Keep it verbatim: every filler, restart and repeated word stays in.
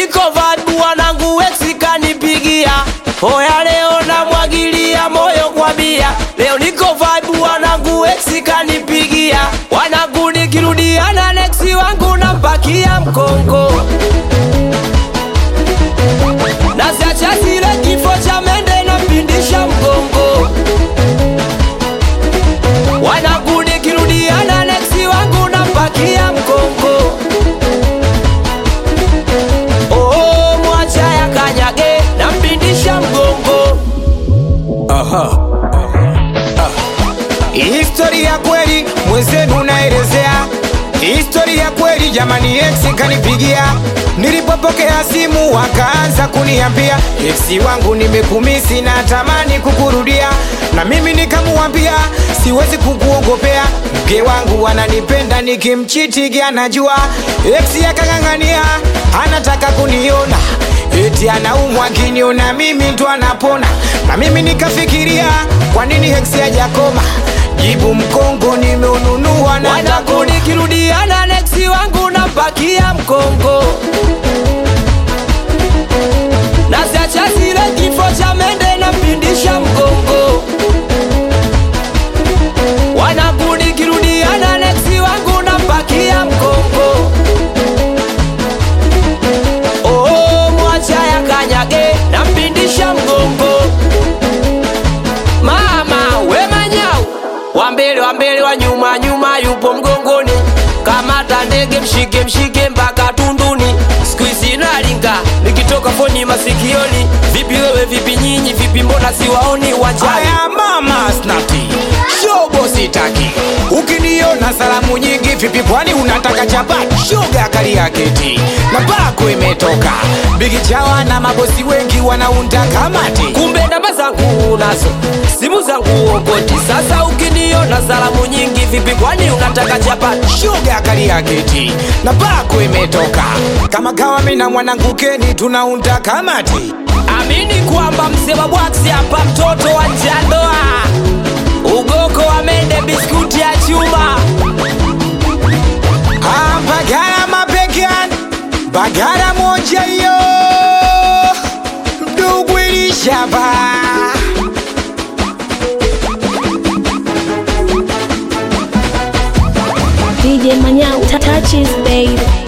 niko vibe wanangu ex kanipigia. Oya leo namwagilia moyo kwa bia. Leo niko vibe wanangu ex kanipigia. Wanangu nikirudiana next wangu nampakia mkongo. Nasiacha zile kifo cha mende napindisha mgongo. Wanangu nikirudiana next wangu nampakia mkongo. Oh, mwacha ya kanyage nampindisha mgongo. Aha. Historia kweli mwezenu naelezea. Historia kweli jamani, ex kanipigia. Nilipopokea simu wakaanza kuniambia, ex wangu nimekumisi na tamani kukurudia. Na mimi nikamuambia siwezi kukuongopea, mke wangu ananipenda nikimchiti anajua. Ex yakangangania anataka kuniona, eti anaumwa akiniona mimi ndo anapona. Na mimi nikafikiria kwa nini ex hajakoma, jibu mkongo nimeununua na wanangu nikirudiana next wangu nampakia mkongo. Nasiacha zile kifo cha mende nampindisha mgongo. Wanangu nikirudiana next wangu nampakia mkongo. Oh, mwacha ya kanyage nampindisha mgongo. Mama we manyau, wambele wambele wa nyuma nyuma yupo mgongoni. Kamata ndege mshike mshike mpaka tunduni. Squeeze nalinga nikitoka foni masikioni. Vipi wewe vipi nyinyi vipi mbona siwaoni wachani? Aya mama snati shobo sitaki. Ukiniona salamu nyingi vipi kwani unataka chapati? Shoga kali ya keti na bako imetoka. Bigi chawa na mabosi wengi wanaunda kamati. Kumbe namba zangu unazo, simu zangu okoti. Sasa ukiniona salamu nyingi vipi kwani unataka chapati? Shoga kali ya keti na bako imetoka. Kama kawa mimi na mwanangu Keni tunaunda kamati. Amini kwamba mzee wa bwaksi hapa mtoto wa njandoa. Ugoko wa mende biskuti ya chuma. Ah, Bagara mabegan Bagara moja yo Mdugu ilishaba. D J Manyao touches baby.